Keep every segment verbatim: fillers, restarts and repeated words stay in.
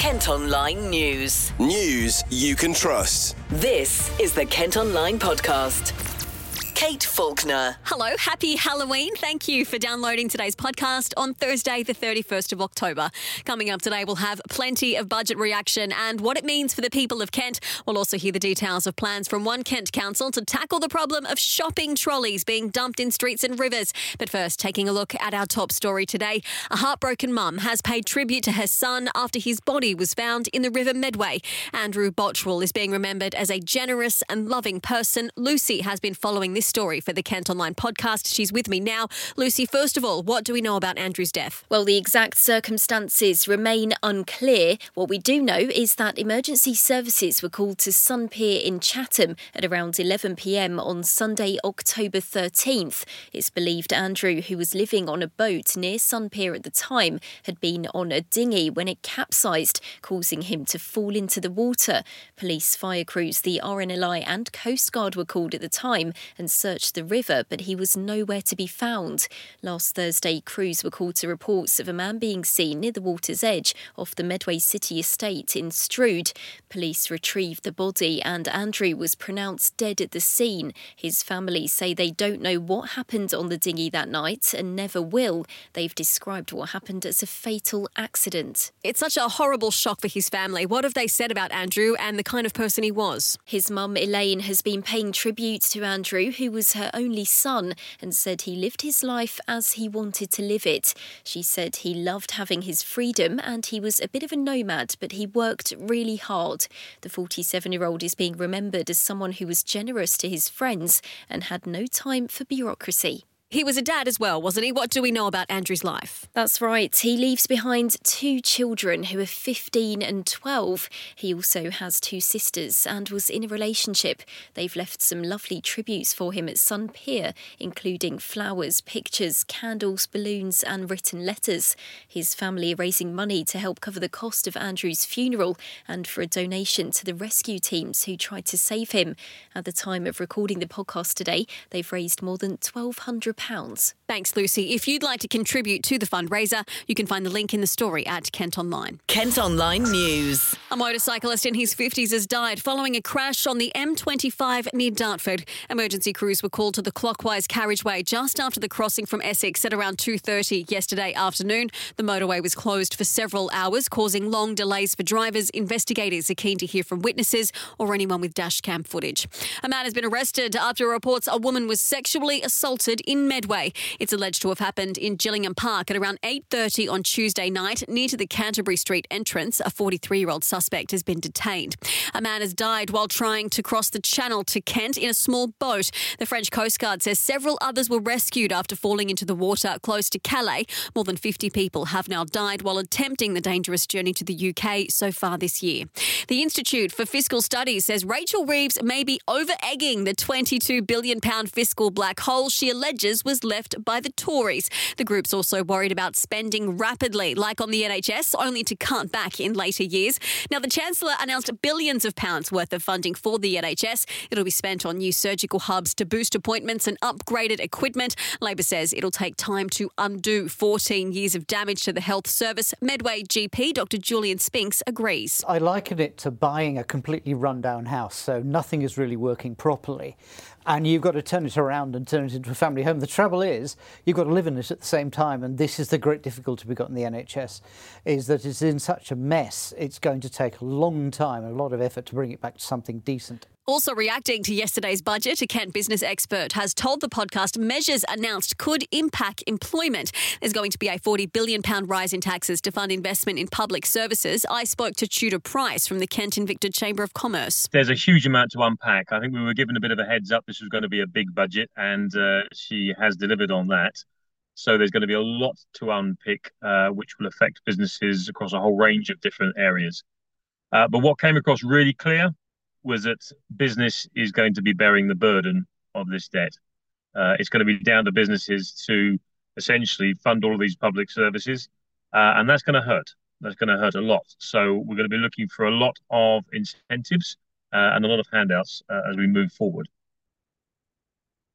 Kent Online News. News you can trust. This is the Kent Online Podcast. Kate Faulkner. Hello, happy Halloween. Thank you for downloading today's podcast on Thursday, the thirty-first of October. Coming up today, we'll have plenty of budget reaction and what it means for the people of Kent. We'll also hear the details of plans from One Kent Council to tackle the problem of shopping trolleys being dumped in streets and rivers. But first, taking a look at our top story today. A heartbroken mum has paid tribute to her son after his body was found in the River Medway. Andrew Botchwell is being remembered as a generous and loving person. Lucy has been following this story for the Kent Online Podcast. She's with me now. Lucy, first of all, what do we know about Andrew's death? Well, the exact circumstances remain unclear. What we do know is that emergency services were called to Sun Pier in Chatham at around eleven p m on Sunday, October thirteenth. It's believed Andrew, who was living on a boat near Sun Pier at the time, had been on a dinghy when it capsized, causing him to fall into the water. Police, fire crews, the R N L I and Coast Guard were called at the time and searched the river, but he was nowhere to be found. Last Thursday, crews were called to reports of a man being seen near the water's edge off the Medway City estate in Strood. Police retrieved the body and Andrew was pronounced dead at the scene. His family say they don't know what happened on the dinghy that night and never will. They've described what happened as a fatal accident. It's such a horrible shock for his family. What have they said about Andrew and the kind of person he was? His mum, Elaine, has been paying tribute to Andrew, who was her only son, and said he lived his life as he wanted to live it. She said he loved having his freedom and he was a bit of a nomad, but he worked really hard. The forty-seven-year-old is being remembered as someone who was generous to his friends and had no time for bureaucracy. He was a dad as well, wasn't he? What do we know about Andrew's life? That's right. He leaves behind two children who are fifteen and twelve. He also has two sisters and was in a relationship. They've left some lovely tributes for him at Sun Pier, including flowers, pictures, candles, balloons and written letters. His family are raising money to help cover the cost of Andrew's funeral and for a donation to the rescue teams who tried to save him. At the time of recording the podcast today, they've raised more than twelve hundred pounds. Thanks, Lucy. If you'd like to contribute to the fundraiser, you can find the link in the story at Kent Online. Kent Online News. A motorcyclist in his fifties has died following a crash on the M twenty-five near Dartford. Emergency crews were called to the clockwise carriageway just after the crossing from Essex at around two thirty yesterday afternoon. The motorway was closed for several hours, causing long delays for drivers. Investigators are keen to hear from witnesses or anyone with dashcam footage. A man has been arrested after reports a woman was sexually assaulted in Medway. It's alleged to have happened in Gillingham Park at around eight thirty on Tuesday night near to the Canterbury Street entrance. A forty-three-year-old suspect has been detained. A man has died while trying to cross the Channel to Kent in a small boat. The French Coast Guard says several others were rescued after falling into the water close to Calais. More than fifty people have now died while attempting the dangerous journey to the U K so far this year. The Institute for Fiscal Studies says Rachel Reeves may be over-egging the twenty-two billion pounds fiscal black hole she alleges was left by the Tories. The group's also worried about spending rapidly, like on the N H S, only to cut back in later years. Now, the Chancellor announced billions of pounds worth of funding for the N H S. It'll be spent on new surgical hubs to boost appointments and upgraded equipment. Labor says it'll take time to undo fourteen years of damage to the health service. Medway G P Doctor Julian Spinks agrees. I liken it to buying a completely run-down house, so nothing is really working properly. And you've got to turn it around and turn it into a family home. The trouble is, you've got to live in it at the same time, and this is the great difficulty we've got in the N H S, is that it's in such a mess, it's going to take a long time, a lot of effort to bring it back to something decent. Also reacting to yesterday's budget, a Kent business expert has told the podcast measures announced could impact employment. There's going to be a forty billion pounds rise in taxes to fund investment in public services. I spoke to Tudor Price from the Kent Invicta Chamber of Commerce. There's a huge amount to unpack. I think we were given a bit of a heads up this was going to be a big budget, and uh, she has delivered on that. So there's going to be a lot to unpick, uh, which will affect businesses across a whole range of different areas. Uh, but what came across really clear was that business is going to be bearing the burden of this debt. Uh, it's going to be down to businesses to essentially fund all of these public services, uh, and that's going to hurt. That's going to hurt a lot. So we're going to be looking for a lot of incentives uh, and a lot of handouts uh, as we move forward.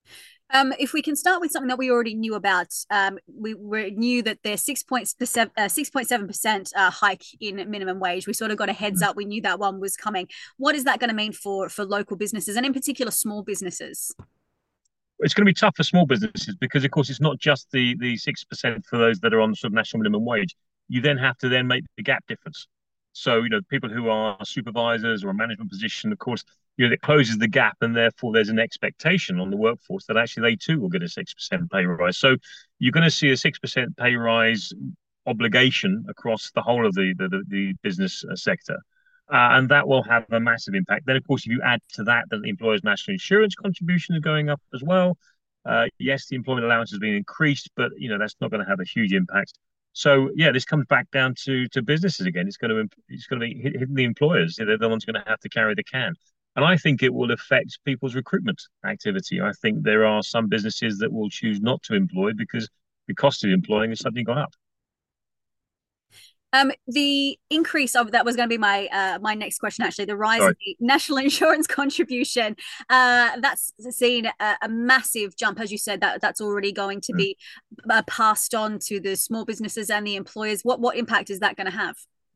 Um, if we can start with something that we already knew about, um, we, we knew that there's six point seven percent uh, hike in minimum wage. We sort of got a heads up. We knew that one was coming. What is that going to mean for for local businesses and in particular small businesses? It's going to be tough for small businesses because, of course, it's not just the the six percent for those that are on the sort of national minimum wage. You then have to then make the gap difference. So, you know, people who are supervisors or a management position, of course, you know, it closes the gap, and therefore there's an expectation on the workforce that actually they too will get a six percent pay rise. So you're going to see a six percent pay rise obligation across the whole of the, the, the business sector. Uh, and that will have a massive impact. Then, of course, if you add to that that the employer's national insurance contribution is going up as well. Uh, yes, the employment allowance has been increased, but, you know, that's not going to have a huge impact. So, yeah, this comes back down to to businesses again. It's going to it's going to be hitting the employers. They're the ones going to have to carry the can. And I think it will affect people's recruitment activity. I think there are some businesses that will choose not to employ because the cost of employing has suddenly gone up. Um, the increase of that was going to be my uh, my next question. Actually, the rise Sorry. of the national insurance contribution uh, that's seen a, a massive jump, as you said. That that's already going to mm. be uh, passed on to the small businesses and the employers. What what impact is that going to have?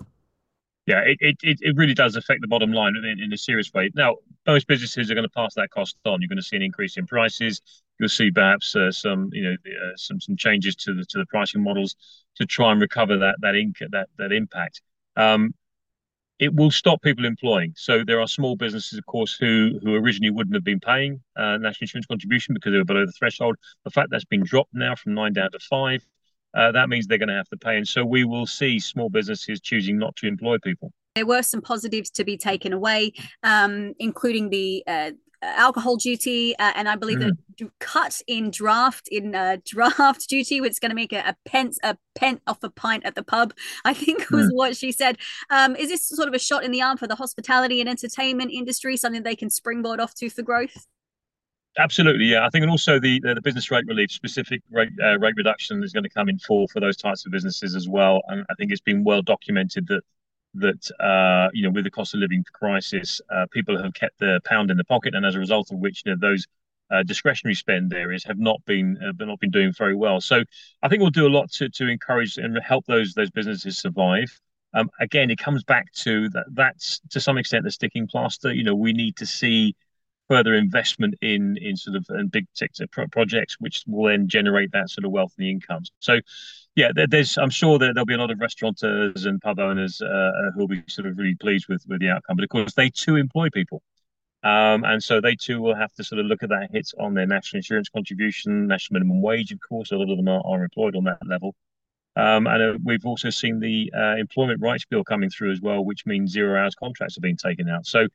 Yeah, it, it it really does affect the bottom line in, in a serious way. Now, most businesses are going to pass that cost on. You're going to see an increase in prices. You'll see perhaps uh, some, you know, uh, some some changes to the to the pricing models to try and recover that that inc that that impact. Um, it will stop people employing. So there are small businesses, of course, who who originally wouldn't have been paying uh, national insurance contribution because they were below the threshold. The fact that's been dropped now from nine down to five. Uh, that means they're going to have to pay. And so we will see small businesses choosing not to employ people. There were some positives to be taken away, um, including the uh, alcohol duty. Uh, and I believe mm. the cut in draft in uh, draft duty, which is going to make a, a pence a pence off a pint at the pub, I think was mm. what she said. Um, is this sort of a shot in the arm for the hospitality and entertainment industry, something they can springboard off to for growth? Absolutely, yeah. I think, and also the the business rate relief, specific rate uh, rate reduction is going to come in full for those types of businesses as well. And I think it's been well documented that that uh, you know, with the cost of living crisis, uh, people have kept their pound in the pocket, and as a result of which, you know, those uh, discretionary spend areas have not been uh, not been doing very well. So I think we'll do a lot to to encourage and help those those businesses survive. Um, again, it comes back to that. That's to some extent the sticking plaster. You know, we need to see further investment in in sort of in big sector pro projects, which will then generate that sort of wealth and the incomes. So, yeah, there, there's I'm sure that there'll be a lot of restaurateurs and pub owners uh, who'll be sort of really pleased with with the outcome. But of course, they too employ people, um, and so they too will have to sort of look at that hit on their national insurance contribution, national minimum wage. Of course, a lot of them are, are employed on that level. Um, and uh, we've also seen the uh, employment rights bill coming through as well, which means zero hours contracts are being taken out. So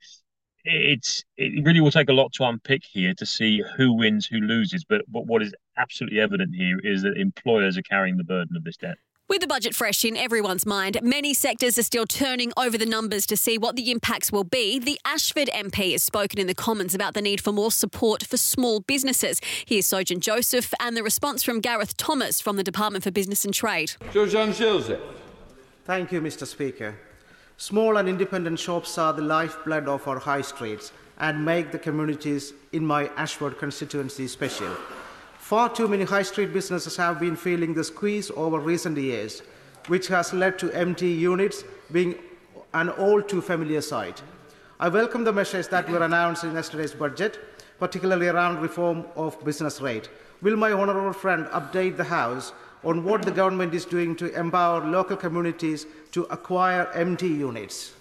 it's it really will take a lot to unpick here to see who wins, who loses. But, but what is absolutely evident here is that employers are carrying the burden of this debt. With the budget fresh in everyone's mind, many sectors are still turning over the numbers to see what the impacts will be. The Ashford M P has spoken in the Commons about the need for more support for small businesses. Here's Sojan Joseph and the response from Gareth Thomas from the Department for Business and Trade. Sojan Joseph. Thank you, Mister Speaker. Small and independent shops are the lifeblood of our high streets and make the communities in my Ashford constituency special. Far too many high street businesses have been feeling the squeeze over recent years, which has led to empty units being an all too familiar sight. I welcome the measures that were announced in yesterday's budget, particularly around reform of business rate. Will my honourable friend update the House on what the government is doing to empower local communities to acquire empty units?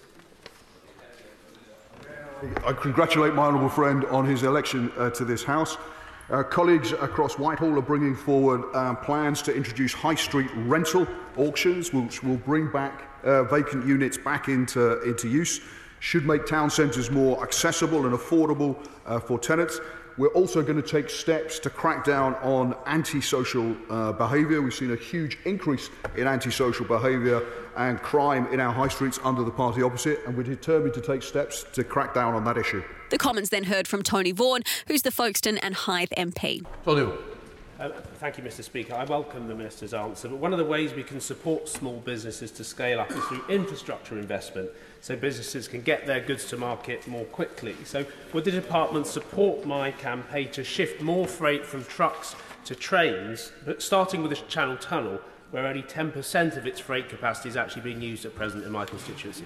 I congratulate my honourable friend on his election uh, to this House. Uh, colleagues across Whitehall are bringing forward um, plans to introduce high street rental auctions, which will bring back uh, vacant units back into, into use, should make town centres more accessible and affordable uh, for tenants. We're also going to take steps to crack down on antisocial uh, behaviour. We've seen a huge increase in antisocial behaviour and crime in our high streets under the party opposite, and we're determined to take steps to crack down on that issue. The Commons then heard from Tony Vaughan, who's the Folkestone and Hythe M P. Tony. Uh, thank you, Mr Speaker. I welcome the Minister's answer, but one of the ways we can support small businesses to scale up is through infrastructure investment, so businesses can get their goods to market more quickly. So would the Department support my campaign to shift more freight from trucks to trains, but starting with the Channel Tunnel, where only ten percent of its freight capacity is actually being used at present in my constituency?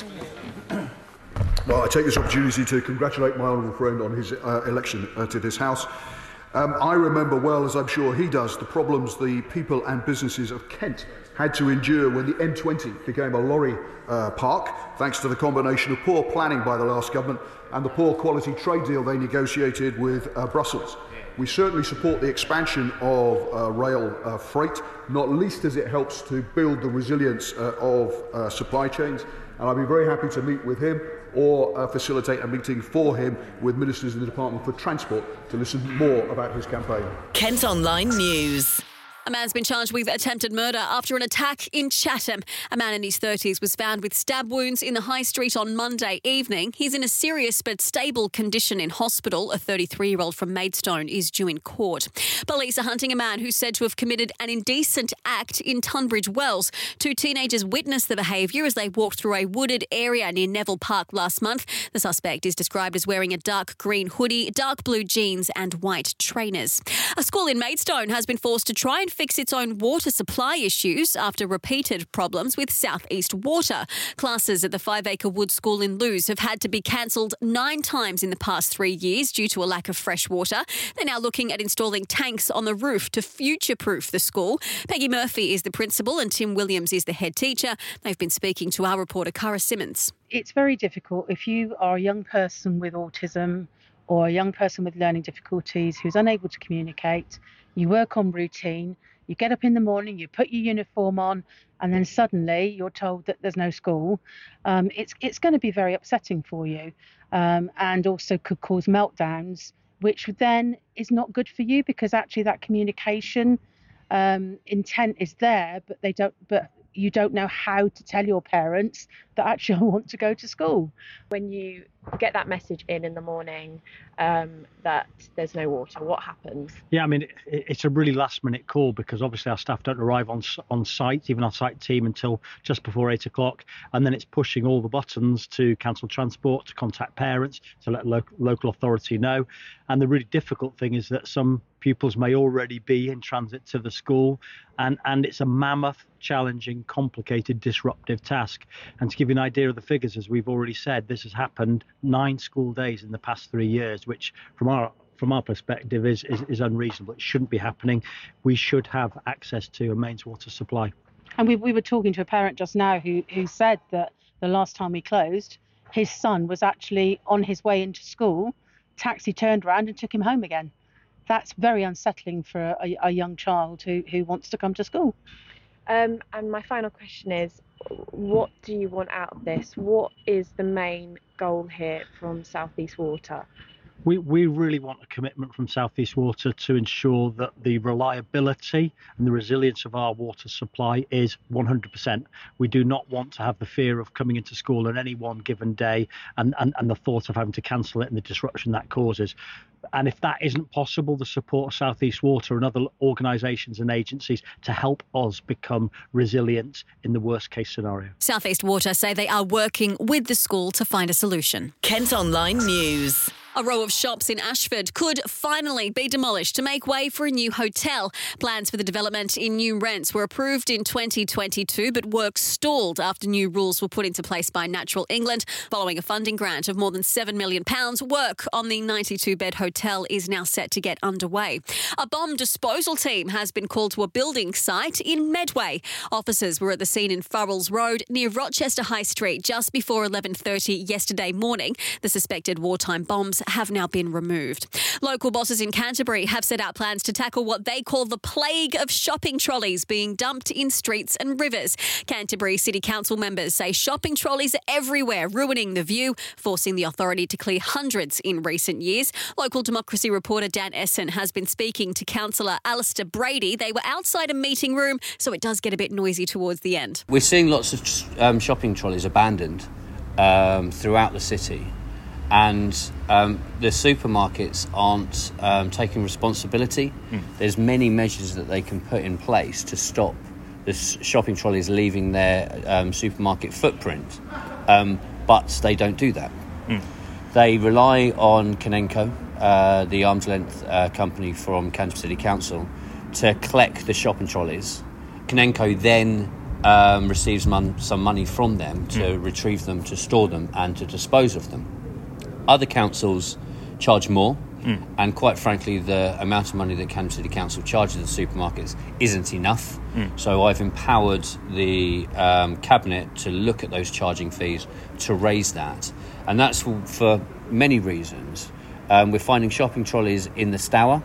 Well, I take this opportunity to congratulate my honourable friend on his uh, election uh, to this House. Um, I remember well, as I'm sure he does, the problems the people and businesses of Kent had to endure when the M twenty became a lorry uh, park, thanks to the combination of poor planning by the last government and the poor quality trade deal they negotiated with uh, Brussels. We certainly support the expansion of uh, rail uh, freight, not least as it helps to build the resilience uh, of uh, supply chains. And I'll be very happy to meet with him or uh, facilitate a meeting for him with ministers in the Department for Transport to listen more about his campaign. Kent Online News. A man's been charged with attempted murder after an attack in Chatham. A man in his thirties was found with stab wounds in the High Street on Monday evening. He's in a serious but stable condition in hospital. A thirty-three-year-old from Maidstone is due in court. Police are hunting a man who's said to have committed an indecent act in Tunbridge Wells. Two teenagers witnessed the behaviour as they walked through a wooded area near Neville Park last month. The suspect is described as wearing a dark green hoodie, dark blue jeans and white trainers. A school in Maidstone has been forced to try and fix its own water supply issues after repeated problems with South East Water. Classes at the Five Acre Wood School in Lewes have had to be cancelled nine times in the past three years due to a lack of fresh water. They're now looking at installing tanks on the roof to future-proof the school. Peggy Murphy is the principal and Tim Williams is the head teacher. They've been speaking to our reporter Cara Simmons. It's very difficult if you are a young person with autism or a young person with learning difficulties who's unable to communicate. You work on routine, you get up in the morning, you put your uniform on, and then suddenly you're told that there's no school. Um, it's it's going to be very upsetting for you, um, and also could cause meltdowns, which then is not good for you because actually that communication um, intent is there, but they don't. But you don't know how to tell your parents that actually I want to go to school. When you get that message in in the morning um, that there's no water, what happens? Yeah, I mean, it, it's a really last minute call because obviously our staff don't arrive on on site, even our site team, until just before eight o'clock. And then it's pushing all the buttons to cancel transport, to contact parents, to let lo- local authority know. And the really difficult thing is that some pupils may already be in transit to the school, and, and it's a mammoth, challenging, complicated, disruptive task. And to give you an idea of the figures, as we've already said, this has happened nine school days in the past three years, which from our from our perspective is, is, is unreasonable. It shouldn't be happening. We should have access to a mains water supply. And we, we were talking to a parent just now who, who said that the last time we closed, his son was actually on his way into school, taxi turned around and took him home again. That's very unsettling for a, a young child who, who wants to come to school. Um, and my final question is, what do you want out of this? What is the main goal here from South East Water? We we really want a commitment from South East Water to ensure that the reliability and the resilience of our water supply is one hundred percent. We do not want to have the fear of coming into school on any one given day and, and, and the thought of having to cancel it and the disruption that causes. And if that isn't possible, the support of South East Water and other organisations and agencies to help us become resilient in the worst case scenario. South East Water say they are working with the school to find a solution. Kent Online News. A row of shops in Ashford could finally be demolished to make way for a new hotel. Plans for the development in New Rents were approved in twenty twenty-two, but work stalled after new rules were put into place by Natural England. Following a funding grant of more than seven million pounds, work on the ninety-two bed hotel is now set to get underway. A bomb disposal team has been called to a building site in Medway. Officers were at the scene in Farrells Road near Rochester High Street just before eleven thirty yesterday morning. The suspected wartime bombs have now been removed. Local bosses in Canterbury have set out plans to tackle what they call the plague of shopping trolleys being dumped in streets and rivers. Canterbury City Council members say shopping trolleys are everywhere, ruining the view, forcing the authority to clear hundreds in recent years. Local Democracy reporter Dan Essen has been speaking to Councillor Alistair Brady. They were outside a meeting room, so it does get a bit noisy towards the end. We're seeing lots of um, shopping trolleys abandoned um, throughout the city. and um, the supermarkets aren't um, taking responsibility. Mm. There's many measures that they can put in place to stop the shopping trolleys leaving their um, supermarket footprint, um, but they don't do that. Mm. They rely on Canenco, uh, the arm's length uh, company from Canterbury City Council, to collect the shopping trolleys. Canenco then um, receives mon- some money from them to mm. retrieve them, to store them, and to dispose of them. Other councils charge more, mm. and quite frankly, the amount of money that Canterbury City Council charges the supermarkets isn't enough. Mm. So I've empowered the um, Cabinet to look at those charging fees, to raise that. And that's for, for many reasons. Um, we're finding shopping trolleys in the Stour,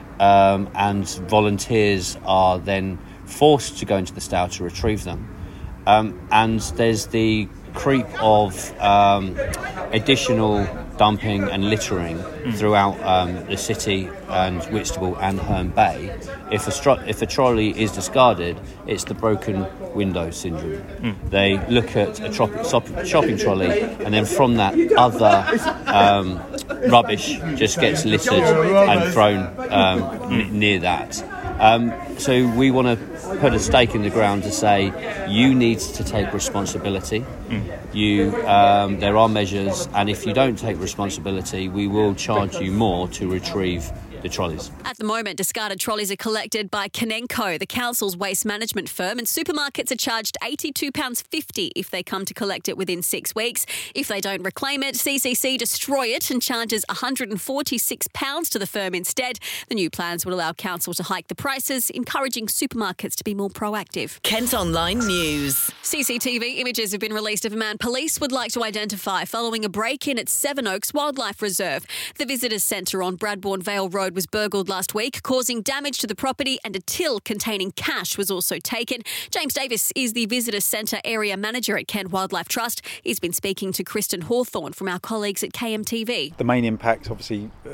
um, and volunteers are then forced to go into the Stour to retrieve them. Um, and there's the creep of um, additional dumping and littering mm. throughout um, the city and Whitstable and Herne Bay. If a, stro- if a trolley is discarded, it's the broken window syndrome. Mm. They look at a tro- shop- shopping trolley, and then from that, other um, rubbish just gets littered and thrown um, mm. n- near that. Um, so we want to put a stake in the ground to say you need to take responsibility. Mm. You, um, there are measures, and if you don't take responsibility, we will charge you more to retrieve the trolleys. At the moment, discarded trolleys are collected by Canenco, the council's waste management firm, and supermarkets are charged eighty-two pounds fifty if they come to collect it within six weeks. If they don't reclaim it, C C C destroy it and charges one hundred forty-six pounds to the firm instead. The new plans would allow council to hike the prices, encouraging supermarkets to be more proactive. Kent Online News. C C T V images have been released of a man police would like to identify following a break-in at Sevenoaks Wildlife Reserve. The visitors centre on Bradbourne Vale Road was burgled last week, causing damage to the property, and a till containing cash was also taken. James Davis is the Visitor Centre Area Manager at Kent Wildlife Trust. He's been speaking to Kristen Hawthorne from our colleagues at K M T V. The main impact, obviously, uh,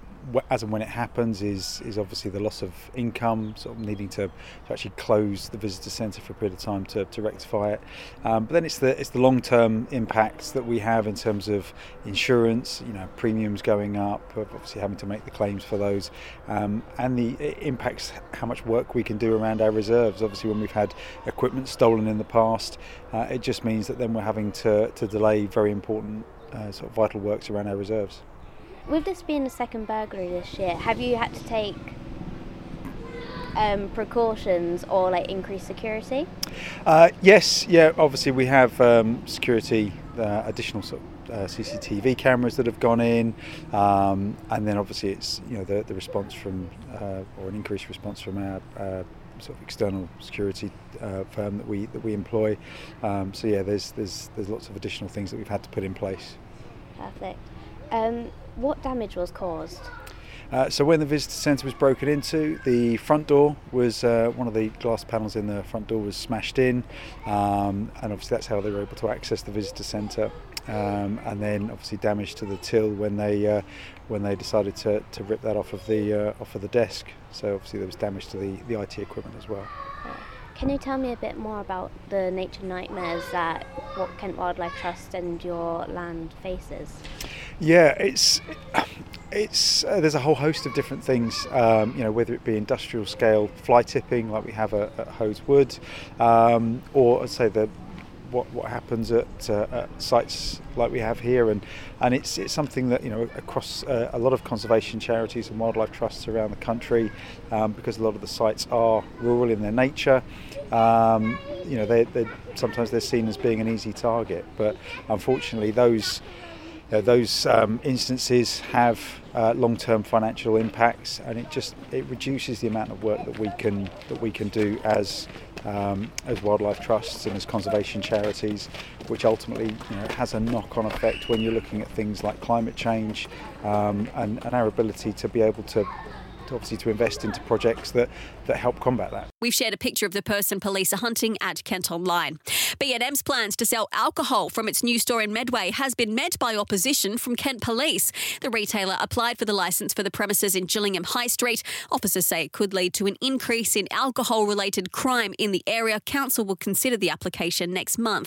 as and when it happens, is is obviously the loss of income, sort of needing to, to actually close the visitor centre for a period of time to, to rectify it. Um, but then it's the it's the long-term impacts that we have in terms of insurance, you know, premiums going up, obviously having to make the claims for those, um, and the it impacts how much work we can do around our reserves. Obviously, when we've had equipment stolen in the past, uh, it just means that then we're having to, to delay very important uh, sort of vital works around our reserves. With this being the second burglary this year, have you had to take um, precautions or like increase security? Uh, yes, yeah. Obviously, we have um, security, uh, additional sort of uh, C C T V cameras that have gone in, um, and then obviously it's you know the, the response from uh, or an increased response from our uh, sort of external security uh, firm that we that we employ. Um, so yeah, there's there's there's lots of additional things that we've had to put in place. Perfect. Um, what damage was caused? Uh, so when the visitor centre was broken into, the front door was, uh, one of the glass panels in the front door was smashed in, um, and obviously that's how they were able to access the visitor centre. Um, and then obviously damage to the till when they uh, when they decided to, to rip that off of the uh, off of the desk. So obviously there was damage to the, the I T equipment as well. Can you tell me a bit more about the nature nightmares that what Kent Wildlife Trust and your land faces? Yeah, it's it's uh, there's a whole host of different things. Um, you know, whether it be industrial scale fly tipping like we have at, at Hose Wood, um, or I'd say the what what happens at, uh, at sites like we have here, and and it's it's something that you know across uh, a lot of conservation charities and wildlife trusts around the country, um, because a lot of the sites are rural in their nature. Um, you know, they they sometimes they're seen as being an easy target, but unfortunately those. You know, those um, instances have uh, long-term financial impacts, and it just it reduces the amount of work that we can that we can do as um, as wildlife trusts and as conservation charities, which ultimately you know, has a knock-on effect when you're looking at things like climate change um, and, and our ability to be able to. obviously to invest into projects that, that help combat that. We've shared a picture of the person police are hunting at Kent Online. B and M's plans to sell alcohol from its new store in Medway has been met by opposition from Kent Police. The retailer applied for the licence for the premises in Gillingham High Street. Officers say it could lead to an increase in alcohol-related crime in the area. Council will consider the application next month.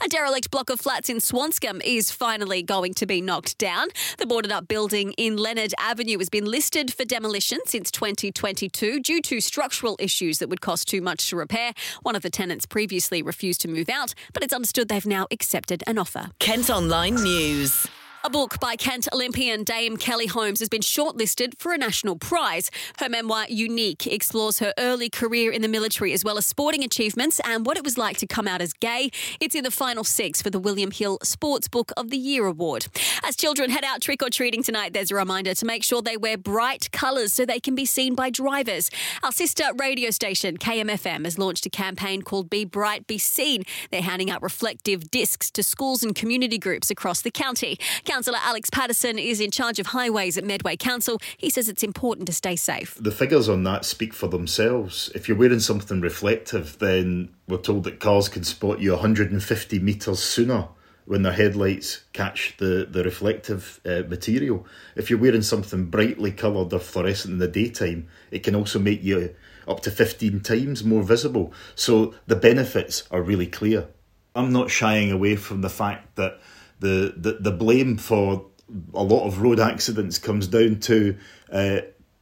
A derelict block of flats in Swanscombe is finally going to be knocked down. The boarded-up building in Leonard Avenue has been listed for demolition since twenty twenty-two due to structural issues that would cost too much to repair. One of the tenants previously refused to move out, but it's understood they've now accepted an offer. Kent Online News. A book by Kent Olympian Dame Kelly Holmes has been shortlisted for a national prize. Her memoir, Unique, explores her early career in the military as well as sporting achievements and what it was like to come out as gay. It's in the final six for the William Hill Sports Book of the Year award. As children head out trick-or-treating tonight, there's a reminder to make sure they wear bright colours so they can be seen by drivers. Our sister radio station, K M F M, has launched a campaign called Be Bright, Be Seen. They're handing out reflective discs to schools and community groups across the county. Councillor Alex Patterson is in charge of highways at Medway Council. He says it's important to stay safe. The figures on that speak for themselves. If you're wearing something reflective, then we're told that cars can spot you one hundred fifty metres sooner when their headlights catch the, the reflective uh, material. If you're wearing something brightly coloured or fluorescent in the daytime, it can also make you up to fifteen times more visible. So the benefits are really clear. I'm not shying away from the fact that The, the the blame for a lot of road accidents comes down to uh,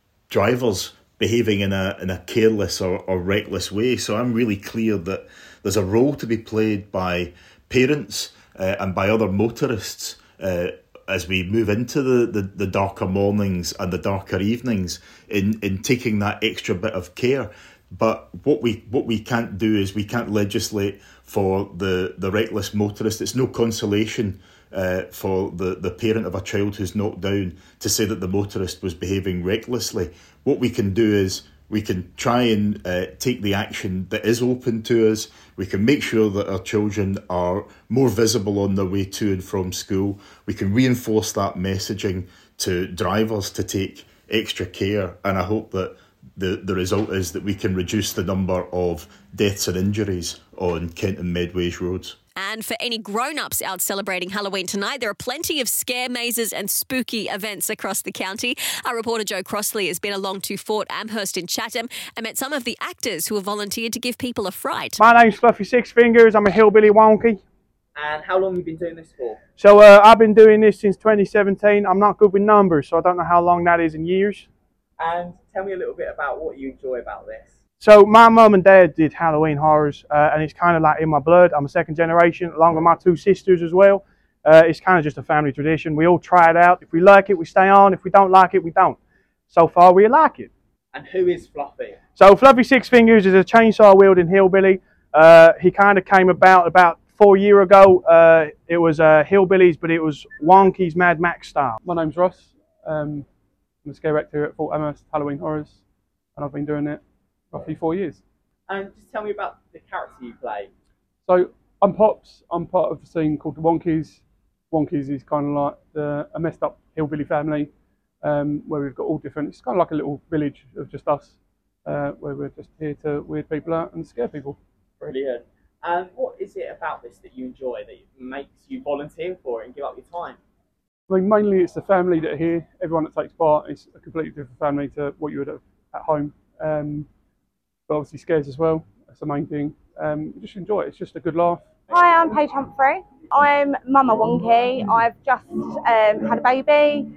drivers behaving in a in a careless or, or reckless way. So I'm really clear that there's a role to be played by parents uh, and by other motorists uh, as we move into the, the, the darker mornings and the darker evenings in, in taking that extra bit of care. But what we what we can't do is we can't legislate for the, the reckless motorist. It's no consolation uh, for the, the parent of a child who's knocked down to say that the motorist was behaving recklessly. What we can do is we can try and uh, take the action that is open to us. We can make sure that our children are more visible on their way to and from school. We can reinforce that messaging to drivers to take extra care. And I hope that The, the result is that we can reduce the number of deaths and injuries on Kent and Medway's roads. And for any grown-ups out celebrating Halloween tonight, there are plenty of scare mazes and spooky events across the county. Our reporter Joe Crossley has been along to Fort Amherst in Chatham and met some of the actors who have volunteered to give people a fright. My name's Fluffy Six Fingers. I'm a hillbilly wonky. And how long have you been doing this for? So uh, I've been doing this since twenty seventeen. I'm not good with numbers, so I don't know how long that is in years. And tell me a little bit about what you enjoy about this. So my mum and dad did Halloween horrors, uh, and it's kind of like in my blood. I'm a second generation, along with my two sisters as well. Uh, it's kind of just a family tradition. We all try it out. If we like it, we stay on. If we don't like it, we don't. So far, we like it. And who is Fluffy? So Fluffy Six Fingers is a chainsaw-wielding hillbilly. Uh, he kind of came about about four years ago. Uh, it was uh, hillbillies, but it was Wonky's Mad Max style. My name's Ross. Um, I'm a scare actor at Fort Amherst Halloween Horrors, and I've been doing it roughly four years. And just tell me about the character you play. So I'm Pops. I'm part of a scene called the Wonkies. Wonkies is kind of like the, a messed up hillbilly family um, where we've got all different. It's kind of like a little village of just us, uh, where we're just here to weird people out and scare people. Brilliant. And what is it about this that you enjoy that makes you volunteer for it and give up your time? I mean, mainly it's the family that are here. Everyone that takes part is a completely different family to what you would have at home. Um, but obviously scares as well. That's the main thing. Um, just enjoy it. It's just a good laugh. Hi, I'm Paige Humphrey. I'm Mama Wonky. I've just um, had a baby.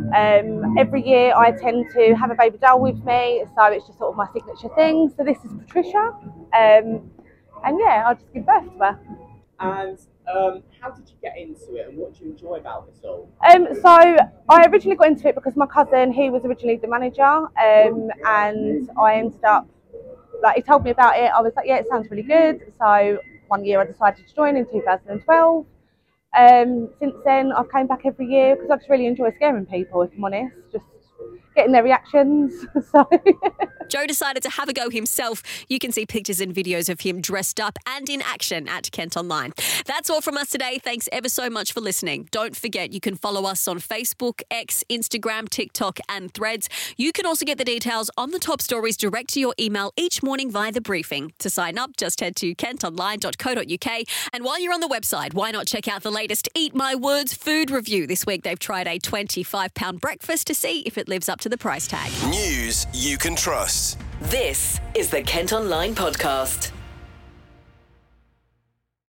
Um, every year I tend to have a baby doll with me, so it's just sort of my signature thing. So this is Patricia. Um, and yeah, I just give birth to her. And um, how did you get into it, and what do you enjoy about this all? Um, so I originally got into it because my cousin, he was originally the manager, um, and I ended up, like, he told me about it. I was like, yeah, it sounds really good. So one year I decided to join in two thousand twelve. Um, since then, I've came back every year because I just really enjoy scaring people, if I'm honest, just getting their reactions. So Joe decided to have a go himself. You can see pictures and videos of him dressed up and in action at Kent Online. That's all from us today. Thanks ever so much for listening. Don't forget, you can follow us on Facebook, X, Instagram, TikTok and Threads. You can also get the details on the top stories direct to your email each morning via The Briefing. To sign up, just head to kent online dot co dot uk. And while you're on the website, why not check out the latest Eat My Words food review. This week, they've tried a twenty-five pound breakfast to see if it lives up to the price tag. News you can trust. This is the Kent Online Podcast.